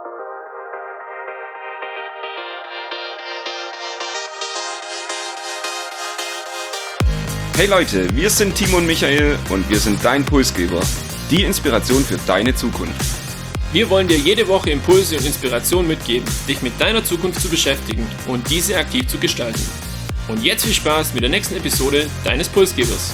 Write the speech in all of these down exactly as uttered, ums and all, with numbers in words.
Hey Leute, wir sind Timo und Michael und wir sind dein Pulsgeber, die Inspiration für deine Zukunft. Wir wollen dir jede Woche Impulse und Inspiration mitgeben, dich mit deiner Zukunft zu beschäftigen und diese aktiv zu gestalten. Und jetzt viel Spaß mit der nächsten Episode deines Pulsgebers.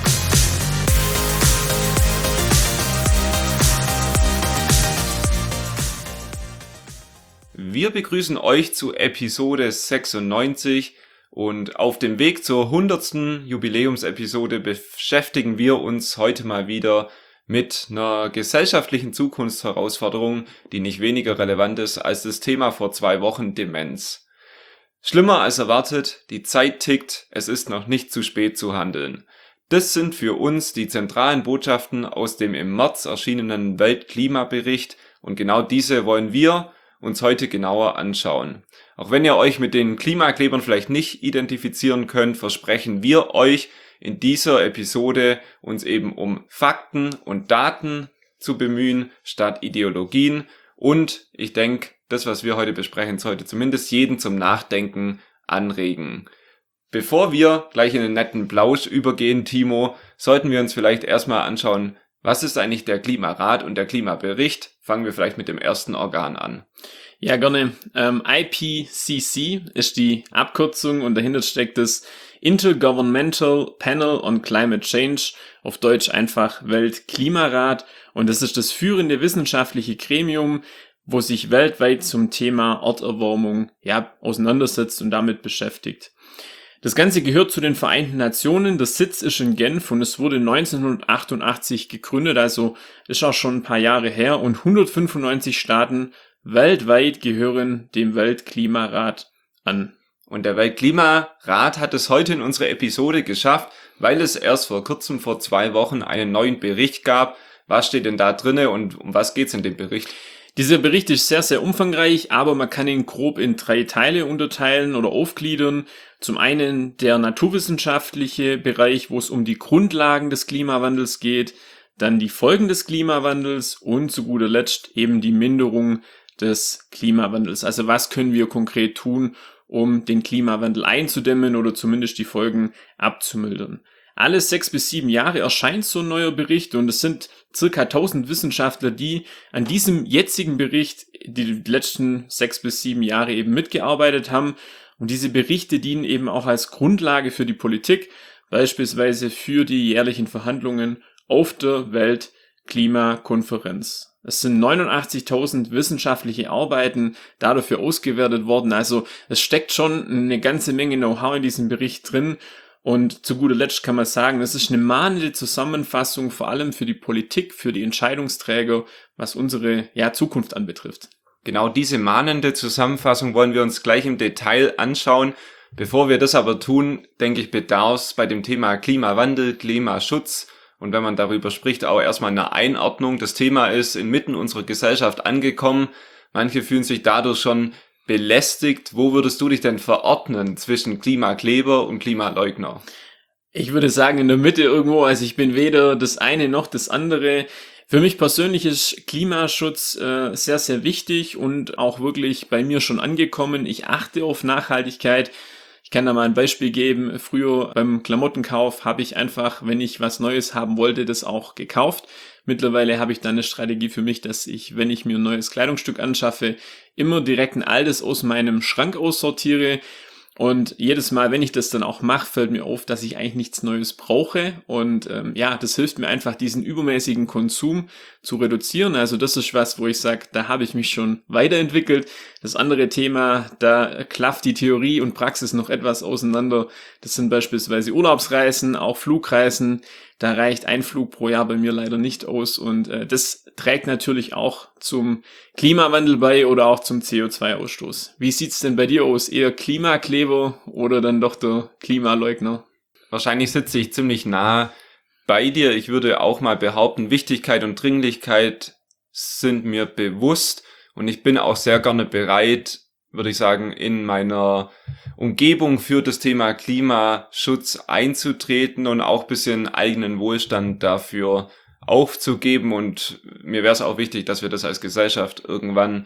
Wir begrüßen euch zu Episode sechsundneunzig und auf dem Weg zur hundertsten Jubiläumsepisode beschäftigen wir uns heute mal wieder mit einer gesellschaftlichen Zukunftsherausforderung, die nicht weniger relevant ist als das Thema vor zwei Wochen Demenz. Schlimmer als erwartet, die Zeit tickt, es ist noch nicht zu spät zu handeln. Das sind für uns die zentralen Botschaften aus dem im März erschienenen Weltklimabericht und genau diese wollen wir uns heute genauer anschauen. Auch wenn ihr euch mit den Klimaklebern vielleicht nicht identifizieren könnt, versprechen wir euch in dieser Episode uns eben um Fakten und Daten zu bemühen, statt Ideologien. Und ich denke, das, was wir heute besprechen, sollte zumindest jeden zum Nachdenken anregen. Bevor wir gleich in den netten Plausch übergehen, Timo, sollten wir uns vielleicht erstmal anschauen, was ist eigentlich der Klimarat und der Klimabericht? Fangen wir vielleicht mit dem ersten Organ an. Ja, gerne. Ähm, I P C C ist die Abkürzung und dahinter steckt das Intergovernmental Panel on Climate Change, auf Deutsch einfach Weltklimarat. Und das ist das führende wissenschaftliche Gremium, wo sich weltweit zum Thema Erderwärmung ja, auseinandersetzt und damit beschäftigt. Das Ganze gehört zu den Vereinten Nationen, der Sitz ist in Genf und es wurde neunzehnhundertachtundachtzig gegründet, also ist auch schon ein paar Jahre her und hundertfünfundneunzig Staaten weltweit gehören dem Weltklimarat an. Und der Weltklimarat hat es heute in unserer Episode geschafft, weil es erst vor kurzem, vor zwei Wochen, einen neuen Bericht gab. Was steht denn da drinne und um was geht's in dem Bericht? Dieser Bericht ist sehr, sehr umfangreich, aber man kann ihn grob in drei Teile unterteilen oder aufgliedern. Zum einen der naturwissenschaftliche Bereich, wo es um die Grundlagen des Klimawandels geht, dann die Folgen des Klimawandels und zu guter Letzt eben die Minderung des Klimawandels. Also was können wir konkret tun, um den Klimawandel einzudämmen oder zumindest die Folgen abzumildern. Alle sechs bis sieben Jahre erscheint so ein neuer Bericht und es sind circa tausend Wissenschaftler, die an diesem jetzigen Bericht die letzten sechs bis sieben Jahre eben mitgearbeitet haben. Und diese Berichte dienen eben auch als Grundlage für die Politik, beispielsweise für die jährlichen Verhandlungen auf der Weltklimakonferenz. Es sind neunundachtzigtausend wissenschaftliche Arbeiten da dafür ausgewertet worden. Also es steckt schon eine ganze Menge Know-how in diesem Bericht drin. Und zu guter Letzt kann man sagen, es ist eine mahnende Zusammenfassung, vor allem für die Politik, für die Entscheidungsträger, was unsere ja, Zukunft anbetrifft. Genau diese mahnende Zusammenfassung wollen wir uns gleich im Detail anschauen. Bevor wir das aber tun, denke ich, bedarf es bei dem Thema Klimawandel, Klimaschutz und wenn man darüber spricht, auch erstmal eine Einordnung. Das Thema ist inmitten unserer Gesellschaft angekommen. Manche fühlen sich dadurch schon belästigt. Wo würdest du dich denn verordnen zwischen Klimakleber und Klimaleugner? Ich würde sagen in der Mitte irgendwo, also ich bin weder das eine noch das andere. Für mich persönlich ist Klimaschutz äh, sehr, sehr wichtig und auch wirklich bei mir schon angekommen. Ich achte auf Nachhaltigkeit. Ich kann da mal ein Beispiel geben. Früher beim Klamottenkauf habe ich einfach, wenn ich was Neues haben wollte, das auch gekauft. Mittlerweile habe ich dann eine Strategie für mich, dass ich, wenn ich mir ein neues Kleidungsstück anschaffe, immer direkt ein altes aus meinem Schrank aussortiere. Und jedes Mal, wenn ich das dann auch mache, fällt mir auf, dass ich eigentlich nichts Neues brauche. Und ähm, ja, das hilft mir einfach, diesen übermäßigen Konsum zu reduzieren. Also das ist was, wo ich sage, da habe ich mich schon weiterentwickelt. Das andere Thema, da klafft die Theorie und Praxis noch etwas auseinander. Das sind beispielsweise Urlaubsreisen, auch Flugreisen. Da reicht ein Flug pro Jahr bei mir leider nicht aus. Und äh, das trägt natürlich auch zum Klimawandel bei oder auch zum C O zwei Ausstoß. Wie sieht's denn bei dir aus? Eher Klimakleber oder dann doch der Klimaleugner? Wahrscheinlich sitze ich ziemlich nah bei dir. Ich würde auch mal behaupten, Wichtigkeit und Dringlichkeit sind mir bewusst und ich bin auch sehr gerne bereit, würde ich sagen, in meiner Umgebung für das Thema Klimaschutz einzutreten und auch ein bisschen eigenen Wohlstand dafür aufzugeben. Und mir wäre es auch wichtig, dass wir das als Gesellschaft irgendwann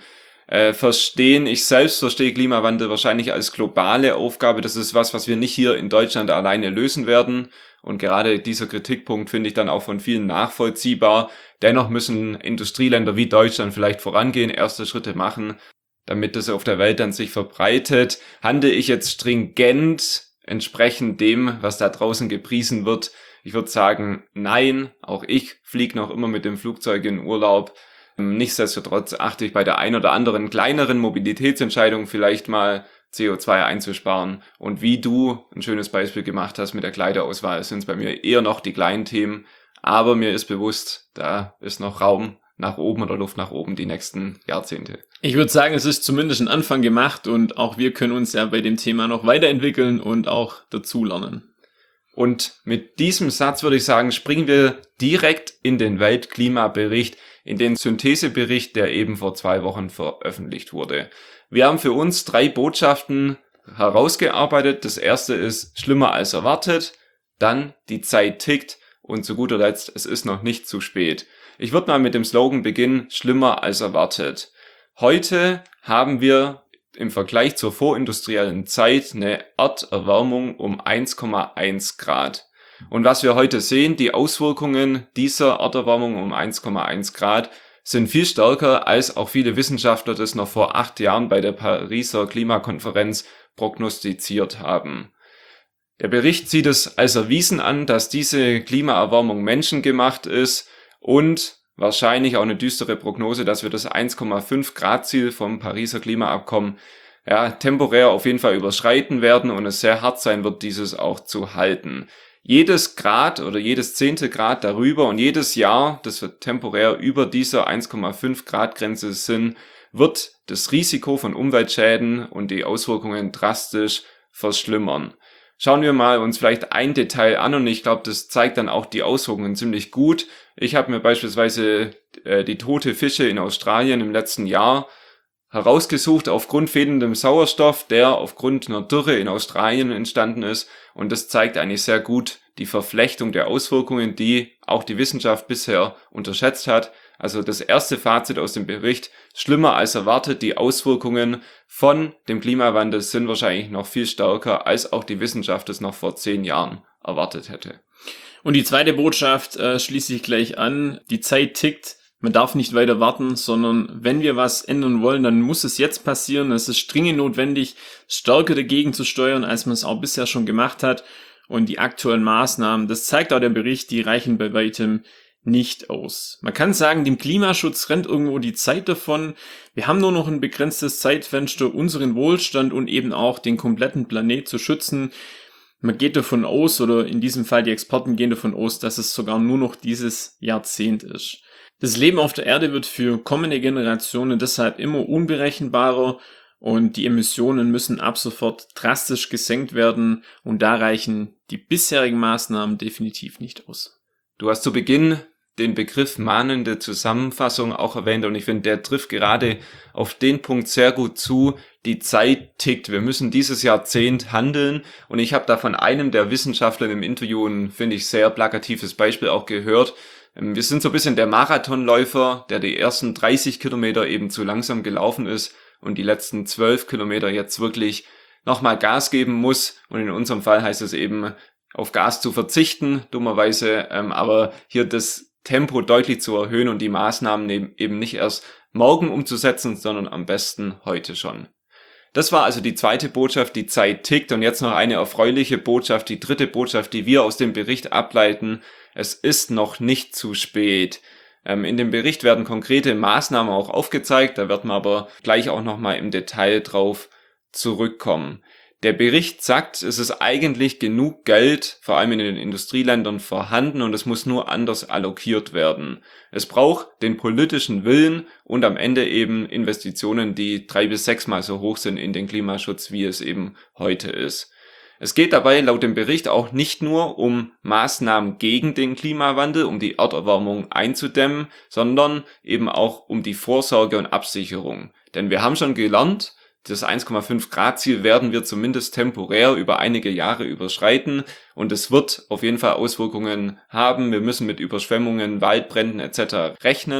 äh, verstehen. Ich selbst verstehe Klimawandel wahrscheinlich als globale Aufgabe. Das ist was, was wir nicht hier in Deutschland alleine lösen werden. Und gerade dieser Kritikpunkt finde ich dann auch von vielen nachvollziehbar. Dennoch müssen Industrieländer wie Deutschland vielleicht vorangehen, erste Schritte machen, damit das auf der Welt dann sich verbreitet. Handle ich jetzt stringent entsprechend dem, was da draußen gepriesen wird? Ich würde sagen, nein. Auch ich fliege noch immer mit dem Flugzeug in Urlaub. Nichtsdestotrotz achte ich bei der ein oder anderen kleineren Mobilitätsentscheidung vielleicht mal C O zwei einzusparen. Und wie du ein schönes Beispiel gemacht hast mit der Kleiderauswahl, sind es bei mir eher noch die kleinen Themen. Aber mir ist bewusst, da ist noch Raum nach oben oder Luft nach oben die nächsten Jahrzehnte. Ich würde sagen, es ist zumindest ein Anfang gemacht und auch wir können uns ja bei dem Thema noch weiterentwickeln und auch dazulernen. Und mit diesem Satz würde ich sagen, springen wir direkt in den Weltklimabericht, in den Synthesebericht, der eben vor zwei Wochen veröffentlicht wurde. Wir haben für uns drei Botschaften herausgearbeitet. Das erste ist schlimmer als erwartet, dann die Zeit tickt und zu guter Letzt, es ist noch nicht zu spät. Ich würde mal mit dem Slogan beginnen, schlimmer als erwartet. Heute haben wir im Vergleich zur vorindustriellen Zeit eine Erderwärmung um eins Komma eins Grad. Und was wir heute sehen, die Auswirkungen dieser Erderwärmung um eins Komma eins Grad sind viel stärker, als auch viele Wissenschaftler das noch vor acht Jahren bei der Pariser Klimakonferenz prognostiziert haben. Der Bericht sieht es als erwiesen an, dass diese Klimaerwärmung menschengemacht ist und wahrscheinlich auch eine düstere Prognose, dass wir das eins Komma fünf Grad Ziel vom Pariser Klimaabkommen ja, temporär auf jeden Fall überschreiten werden und es sehr hart sein wird, dieses auch zu halten. Jedes Grad oder jedes zehnte Grad darüber und jedes Jahr, das wir temporär über dieser eins Komma fünf Grad Grenze sind, wird das Risiko von Umweltschäden und die Auswirkungen drastisch verschlimmern. Schauen wir mal uns vielleicht ein Detail an und ich glaube, das zeigt dann auch die Auswirkungen ziemlich gut. Ich habe mir beispielsweise äh, die tote Fische in Australien im letzten Jahr herausgesucht aufgrund fehlendem Sauerstoff, der aufgrund einer Dürre in Australien entstanden ist. Und das zeigt eigentlich sehr gut die Verflechtung der Auswirkungen, die auch die Wissenschaft bisher unterschätzt hat. Also das erste Fazit aus dem Bericht, schlimmer als erwartet, die Auswirkungen von dem Klimawandel sind wahrscheinlich noch viel stärker, als auch die Wissenschaft es noch vor zehn Jahren erwartet hätte. Und die zweite Botschaft äh, schließe ich gleich an, die Zeit tickt. Man darf nicht weiter warten, sondern wenn wir was ändern wollen, dann muss es jetzt passieren. Es ist dringend notwendig, stärker dagegen zu steuern, als man es auch bisher schon gemacht hat. Und die aktuellen Maßnahmen, das zeigt auch der Bericht, die reichen bei weitem nicht aus. Man kann sagen, dem Klimaschutz rennt irgendwo die Zeit davon. Wir haben nur noch ein begrenztes Zeitfenster, unseren Wohlstand und eben auch den kompletten Planet zu schützen. Man geht davon aus, oder in diesem Fall die Experten gehen davon aus, dass es sogar nur noch dieses Jahrzehnt ist. Das Leben auf der Erde wird für kommende Generationen deshalb immer unberechenbarer und die Emissionen müssen ab sofort drastisch gesenkt werden und da reichen die bisherigen Maßnahmen definitiv nicht aus. Du hast zu Beginn den Begriff mahnende Zusammenfassung auch erwähnt und ich finde, der trifft gerade auf den Punkt sehr gut zu. Die Zeit tickt. Wir müssen dieses Jahrzehnt handeln und ich habe da von einem der Wissenschaftler im Interview ein, finde ich, sehr plakatives Beispiel auch gehört. Wir sind so ein bisschen der Marathonläufer, der die ersten dreißig Kilometer eben zu langsam gelaufen ist und die letzten zwölf Kilometer jetzt wirklich nochmal Gas geben muss. Und in unserem Fall heißt es eben, auf Gas zu verzichten, dummerweise, aber hier das Tempo deutlich zu erhöhen und die Maßnahmen eben nicht erst morgen umzusetzen, sondern am besten heute schon. Das war also die zweite Botschaft, die Zeit tickt und jetzt noch eine erfreuliche Botschaft, die dritte Botschaft, die wir aus dem Bericht ableiten. Es ist noch nicht zu spät. Ähm, in dem Bericht werden konkrete Maßnahmen auch aufgezeigt, da wird man aber gleich auch nochmal im Detail drauf zurückkommen. Der Bericht sagt, es ist eigentlich genug Geld, vor allem in den Industrieländern, vorhanden und es muss nur anders allokiert werden. Es braucht den politischen Willen und am Ende eben Investitionen, die drei bis sechsmal so hoch sind in den Klimaschutz, wie es eben heute ist. Es geht dabei laut dem Bericht auch nicht nur um Maßnahmen gegen den Klimawandel, um die Erderwärmung einzudämmen, sondern eben auch um die Vorsorge und Absicherung. Denn wir haben schon gelernt, das eins Komma fünf Grad Ziel werden wir zumindest temporär über einige Jahre überschreiten und es wird auf jeden Fall Auswirkungen haben. Wir müssen mit Überschwemmungen, Waldbränden et cetera rechnen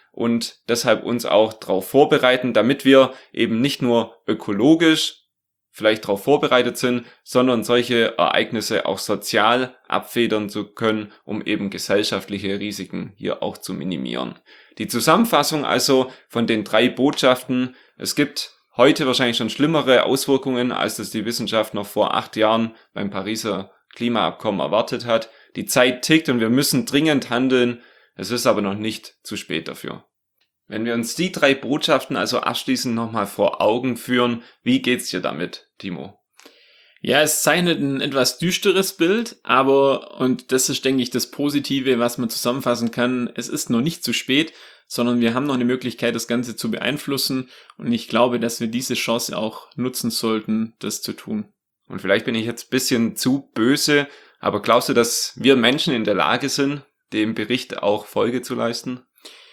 und deshalb uns auch darauf vorbereiten, damit wir eben nicht nur ökologisch vielleicht darauf vorbereitet sind, sondern solche Ereignisse auch sozial abfedern zu können, um eben gesellschaftliche Risiken hier auch zu minimieren. Die Zusammenfassung also von den drei Botschaften: Es gibt heute wahrscheinlich schon schlimmere Auswirkungen, als das die Wissenschaft noch vor acht Jahren beim Pariser Klimaabkommen erwartet hat. Die Zeit tickt und wir müssen dringend handeln. Es ist aber noch nicht zu spät dafür. Wenn wir uns die drei Botschaften also abschließend nochmal vor Augen führen, wie geht's dir damit, Timo? Ja, es zeichnet ein etwas düsteres Bild, aber, und das ist, denke ich, das Positive, was man zusammenfassen kann, es ist noch nicht zu spät, sondern wir haben noch eine Möglichkeit, das Ganze zu beeinflussen, und ich glaube, dass wir diese Chance auch nutzen sollten, das zu tun. Und vielleicht bin ich jetzt ein bisschen zu böse, aber glaubst du, dass wir Menschen in der Lage sind, dem Bericht auch Folge zu leisten?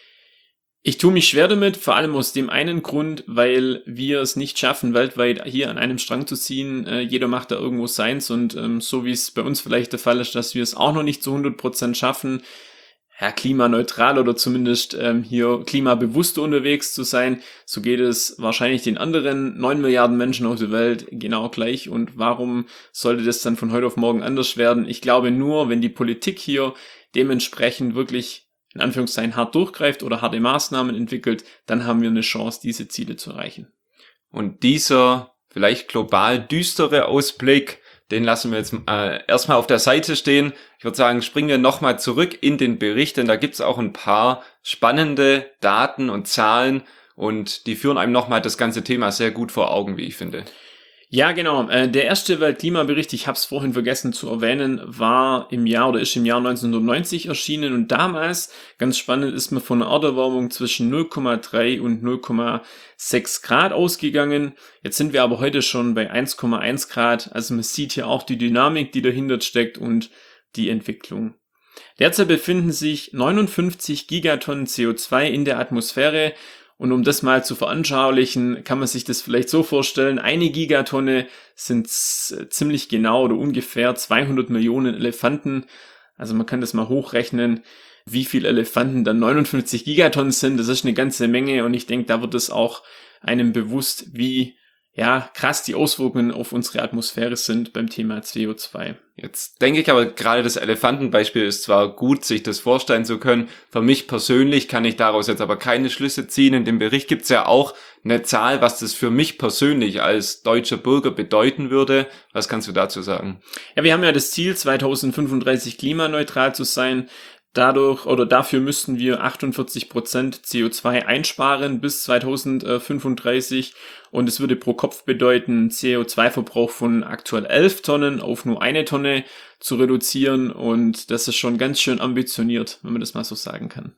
Ich tue mich schwer damit, vor allem aus dem einen Grund, weil wir es nicht schaffen, weltweit hier an einem Strang zu ziehen. Äh, jeder macht da irgendwo seins, und ähm, so wie es bei uns vielleicht der Fall ist, dass wir es auch noch nicht zu hundert Prozent schaffen, ja, klimaneutral oder zumindest ähm, hier klimabewusster unterwegs zu sein, so geht es wahrscheinlich den anderen neun Milliarden Menschen auf der Welt genau gleich. Und warum sollte das dann von heute auf morgen anders werden? Ich glaube, nur wenn die Politik hier dementsprechend wirklich in Anführungszeichen hart durchgreift oder harte Maßnahmen entwickelt, dann haben wir eine Chance, diese Ziele zu erreichen. Und dieser vielleicht global düstere Ausblick, den lassen wir jetzt äh, erstmal auf der Seite stehen. Ich würde sagen, springen wir nochmal zurück in den Bericht, denn da gibt's auch ein paar spannende Daten und Zahlen, und die führen einem nochmal das ganze Thema sehr gut vor Augen, wie ich finde. Ja, genau. Äh, der erste Weltklimabericht, ich habe es vorhin vergessen zu erwähnen, war im Jahr oder ist im Jahr neunzehnhundertneunzig erschienen, und damals, ganz spannend, ist man von einer Erderwärmung zwischen null Komma drei und null Komma sechs Grad ausgegangen. Jetzt sind wir aber heute schon bei eins Komma eins Grad, also man sieht hier auch die Dynamik, die dahinter steckt, und die Entwicklung. Derzeit befinden sich neunundfünfzig Gigatonnen C O zwei in der Atmosphäre. Und um das mal zu veranschaulichen, kann man sich das vielleicht so vorstellen: Eine Gigatonne sind ziemlich genau oder ungefähr zweihundert Millionen Elefanten. Also man kann das mal hochrechnen, wie viele Elefanten dann neunundfünfzig Gigatonnen sind. Das ist eine ganze Menge, und ich denke, da wird es auch einem bewusst, wie ja krass die Auswirkungen auf unsere Atmosphäre sind beim Thema C O zwei. Jetzt denke ich aber, gerade das Elefantenbeispiel ist zwar gut, sich das vorstellen zu können. Für mich persönlich kann ich daraus jetzt aber keine Schlüsse ziehen. In dem Bericht gibt es ja auch eine Zahl, was das für mich persönlich als deutscher Bürger bedeuten würde. Was kannst du dazu sagen? Ja, wir haben ja das Ziel, zweitausendfünfunddreißig klimaneutral zu sein. Dadurch oder dafür müssten wir achtundvierzig Prozent C O zwei einsparen bis zweitausendfünfunddreißig, und es würde pro Kopf bedeuten, C O zwei Verbrauch von aktuell elf Tonnen auf nur eine Tonne zu reduzieren, und das ist schon ganz schön ambitioniert, wenn man das mal so sagen kann.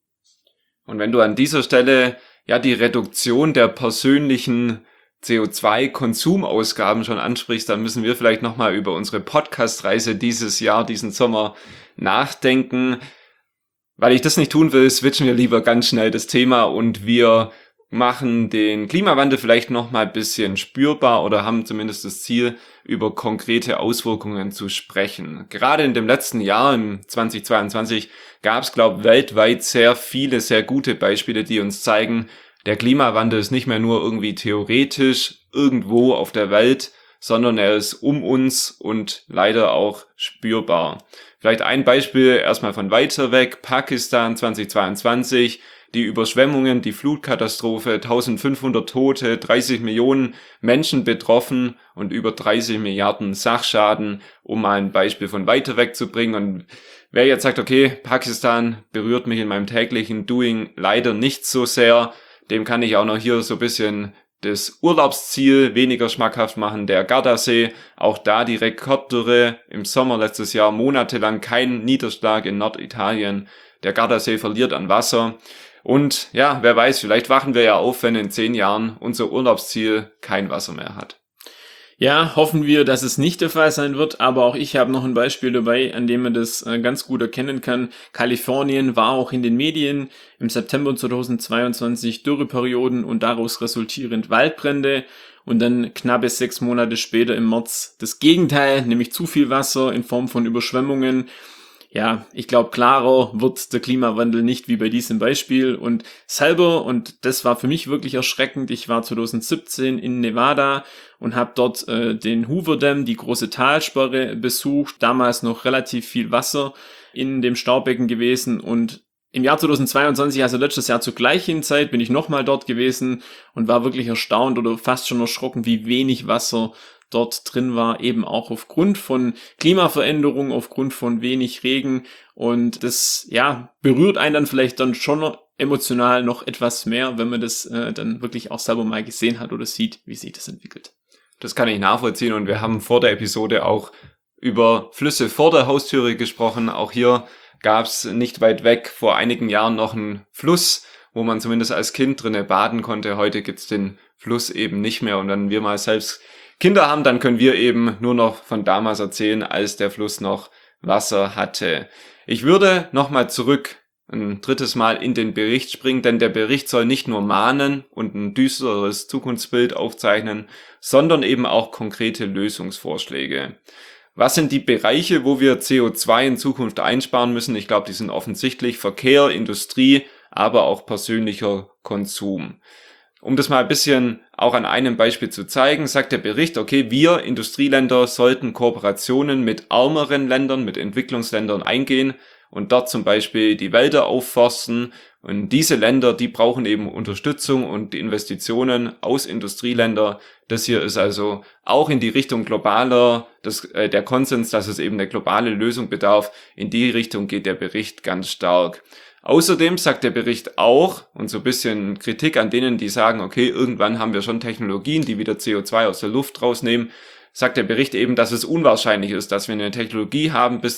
Und wenn du an dieser Stelle ja die Reduktion der persönlichen C O zwei Konsumausgaben schon ansprichst, dann müssen wir vielleicht nochmal über unsere Podcast-Reise dieses Jahr, diesen Sommer nachdenken. Weil ich das nicht tun will, switchen wir lieber ganz schnell das Thema, und wir machen den Klimawandel vielleicht nochmal ein bisschen spürbar oder haben zumindest das Ziel, über konkrete Auswirkungen zu sprechen. Gerade in dem letzten Jahr, im zweitausendzweiundzwanzig, gab es, glaube ich, weltweit sehr viele, sehr gute Beispiele, die uns zeigen, der Klimawandel ist nicht mehr nur irgendwie theoretisch irgendwo auf der Welt, sondern er ist um uns und leider auch spürbar. Vielleicht ein Beispiel erstmal von weiter weg: Pakistan zweitausendzweiundzwanzig, die Überschwemmungen, die Flutkatastrophe, eintausendfünfhundert Tote, dreißig Millionen Menschen betroffen und über dreißig Milliarden Sachschaden, um mal ein Beispiel von weiter weg zu bringen. Und wer jetzt sagt, okay, Pakistan berührt mich in meinem täglichen Doing leider nicht so sehr, dem kann ich auch noch hier so ein bisschen das Urlaubsziel weniger schmackhaft machen, der Gardasee. Auch da die Rekorddürre im Sommer letztes Jahr, monatelang kein Niederschlag in Norditalien. Der Gardasee verliert an Wasser. Und ja, wer weiß, vielleicht wachen wir ja auf, wenn in zehn Jahren unser Urlaubsziel kein Wasser mehr hat. Ja, hoffen wir, dass es nicht der Fall sein wird, aber auch ich habe noch ein Beispiel dabei, an dem man das äh, ganz gut erkennen kann. Kalifornien war auch in den Medien im September zweitausendzweiundzwanzig Dürreperioden und daraus resultierend Waldbrände, und dann knappe sechs Monate später im März das Gegenteil, nämlich zu viel Wasser in Form von Überschwemmungen. ja, ich glaube, klarer wird der Klimawandel nicht wie bei diesem Beispiel. Und selber, und das war für mich wirklich erschreckend, ich war zwanzig siebzehn in Nevada und habe dort äh, den Hoover Dam, die große Talsperre, besucht. Damals noch relativ viel Wasser in dem Staubecken gewesen. Und im Jahr zwanzig zweiundzwanzig, also letztes Jahr zur gleichen Zeit, bin ich nochmal dort gewesen und war wirklich erstaunt oder fast schon erschrocken, wie wenig Wasser dort drin war, eben auch aufgrund von Klimaveränderung, aufgrund von wenig Regen. Und das, ja, berührt einen dann vielleicht dann schon emotional noch etwas mehr, wenn man das äh, dann wirklich auch selber mal gesehen hat oder sieht, wie sich das entwickelt. Das kann ich nachvollziehen und wir haben vor der Episode auch über Flüsse vor der Haustüre gesprochen. Auch hier gab es nicht weit weg vor einigen Jahren noch einen Fluss, wo man zumindest als Kind drinne baden konnte. Heute gibt's den Fluss eben nicht mehr und wenn wir mal selbst Kinder haben, dann können wir eben nur noch von damals erzählen, als der Fluss noch Wasser hatte. Ich würde nochmal zurück ein drittes Mal in den Bericht springen, denn der Bericht soll nicht nur mahnen und ein düsteres Zukunftsbild aufzeichnen, sondern eben auch konkrete Lösungsvorschläge. Was sind die Bereiche, wo wir C O zwei in Zukunft einsparen müssen? Ich glaube, die sind offensichtlich: Verkehr, Industrie, aber auch persönlicher Konsum. Um das mal ein bisschen auch an einem Beispiel zu zeigen, sagt der Bericht, okay, wir Industrieländer sollten Kooperationen mit ärmeren Ländern, mit Entwicklungsländern eingehen und dort zum Beispiel die Wälder aufforsten. Und diese Länder, die brauchen eben Unterstützung und Investitionen aus Industrieländern. Das hier ist also auch in die Richtung globaler, das, äh, der Konsens, dass es eben eine globale Lösung bedarf. In die Richtung geht der Bericht ganz stark. Außerdem sagt der Bericht auch, und so ein bisschen Kritik an denen, die sagen, okay, irgendwann haben wir schon Technologien, die wieder C O zwei aus der Luft rausnehmen, sagt der Bericht eben, dass es unwahrscheinlich ist, dass wir eine Technologie haben bis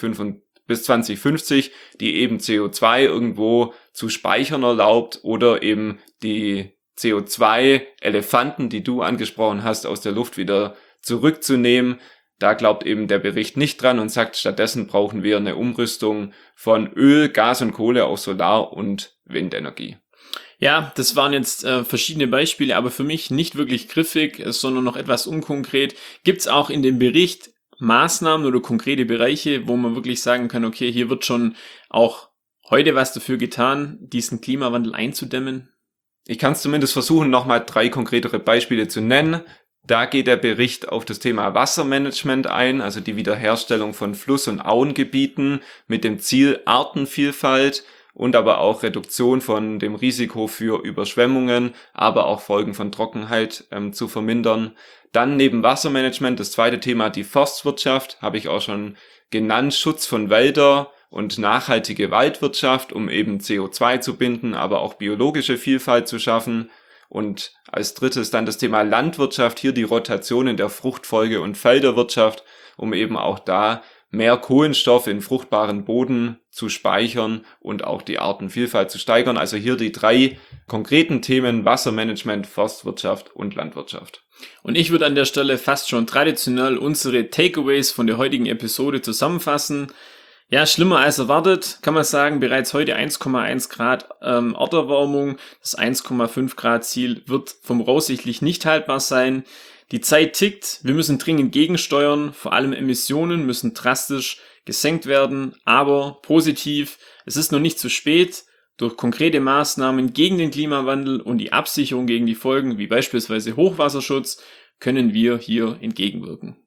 zwanzig fünfzig, die eben C O zwei irgendwo zu speichern erlaubt oder eben die C O zwei Elefanten, die du angesprochen hast, aus der Luft wieder zurückzunehmen. Da glaubt eben der Bericht nicht dran und sagt, stattdessen brauchen wir eine Umrüstung von Öl, Gas und Kohle auf Solar- und Windenergie. Ja, das waren jetzt äh, verschiedene Beispiele, aber für mich nicht wirklich griffig, sondern noch etwas unkonkret. Gibt es auch in dem Bericht Maßnahmen oder konkrete Bereiche, wo man wirklich sagen kann, okay, hier wird schon auch heute was dafür getan, diesen Klimawandel einzudämmen? Ich kann es zumindest versuchen, nochmal drei konkretere Beispiele zu nennen. Da geht der Bericht auf das Thema Wassermanagement ein, also die Wiederherstellung von Fluss- und Auengebieten mit dem Ziel Artenvielfalt und aber auch Reduktion von dem Risiko für Überschwemmungen, aber auch Folgen von Trockenheit ähm, zu vermindern. Dann neben Wassermanagement das zweite Thema, die Forstwirtschaft, habe ich auch schon genannt, Schutz von Wälder und nachhaltige Waldwirtschaft, um eben C O zwei zu binden, aber auch biologische Vielfalt zu schaffen. Und als drittes dann das Thema Landwirtschaft, hier die Rotation in der Fruchtfolge- und Felderwirtschaft, um eben auch da mehr Kohlenstoff in fruchtbaren Boden zu speichern und auch die Artenvielfalt zu steigern. Also hier die drei konkreten Themen: Wassermanagement, Forstwirtschaft und Landwirtschaft. Und ich würde an der Stelle fast schon traditionell unsere Takeaways von der heutigen Episode zusammenfassen. Ja, schlimmer als erwartet, kann man sagen, bereits heute eins Komma eins Grad ähm, Erderwärmung. Das eins Komma fünf Grad Ziel wird voraussichtlich nicht haltbar sein. Die Zeit tickt, wir müssen dringend gegensteuern, vor allem Emissionen müssen drastisch gesenkt werden, aber positiv, es ist noch nicht zu spät. Durch konkrete Maßnahmen gegen den Klimawandel und die Absicherung gegen die Folgen, wie beispielsweise Hochwasserschutz, können wir hier entgegenwirken.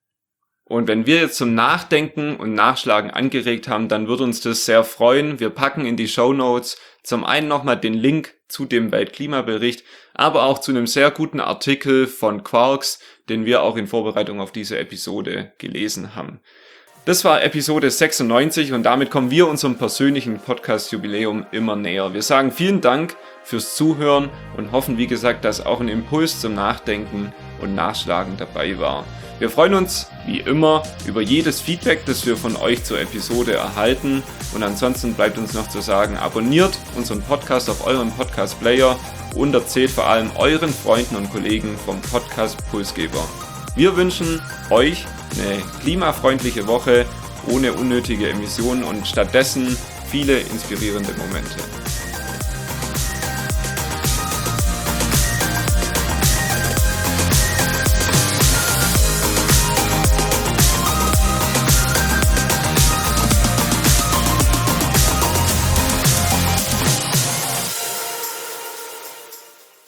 Und wenn wir jetzt zum Nachdenken und Nachschlagen angeregt haben, dann würde uns das sehr freuen. Wir packen in die Shownotes zum einen nochmal den Link zu dem Weltklimabericht, aber auch zu einem sehr guten Artikel von Quarks, den wir auch in Vorbereitung auf diese Episode gelesen haben. Das war Episode sechsundneunzig und damit kommen wir unserem persönlichen Podcast-Jubiläum immer näher. Wir sagen vielen Dank fürs Zuhören und hoffen, wie gesagt, dass auch ein Impuls zum Nachdenken und Nachschlagen dabei war. Wir freuen uns, wie immer, über jedes Feedback, das wir von euch zur Episode erhalten. Und ansonsten bleibt uns noch zu sagen, abonniert unseren Podcast auf eurem Podcast-Player und erzählt vor allem euren Freunden und Kollegen vom Podcast Pulsgeber. Wir wünschen euch eine klimafreundliche Woche ohne unnötige Emissionen und stattdessen viele inspirierende Momente.